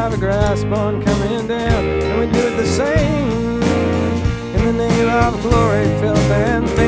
have a grasp on coming down, and we do it the same in the name of glory, filth, and fame.